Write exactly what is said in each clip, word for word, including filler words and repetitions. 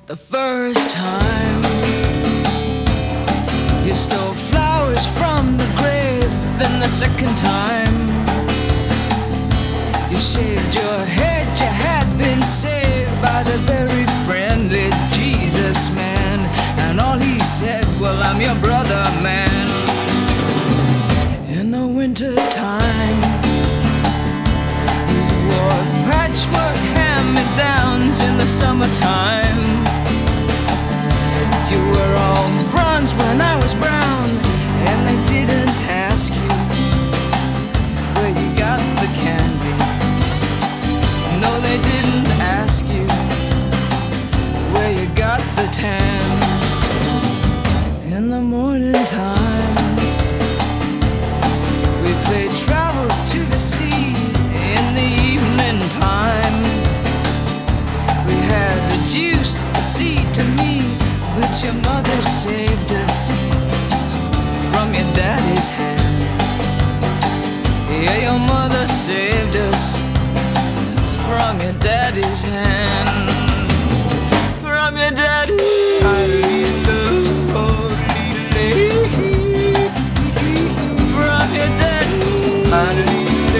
The first time you stole flowers from the grave, then the second time you shaved your head, you had been saved by the very friendly Jesus man. And all he said, well, I'm your brother, man. In the winter time you wore patchwork hand-me-downs. In the summertime you were all bronze when I was brown. And they didn't ask you where you got the candy. No, they didn't ask you where you got the tan. In the morning time we played travels to the sea. In the evening time we had reduced the sea to me. But your mother saved us from your daddy's hand. Yeah, your mother saved us from your daddy's hand. From your daddy's hand. From your daddy's hand.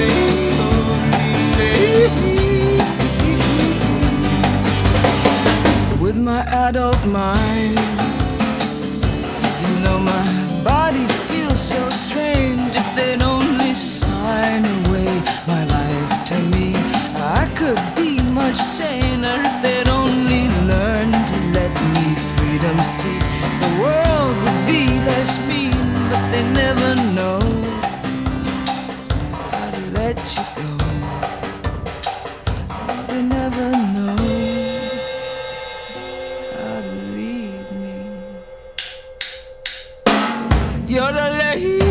With my adult mind, you know my body feels so strange. If they'd only sign away my life to me, I could be much saner. If they'd only learn to let me freedom seek, the world would be less mean. But they never know how to let you go. They never know how to leave me. You're the lady.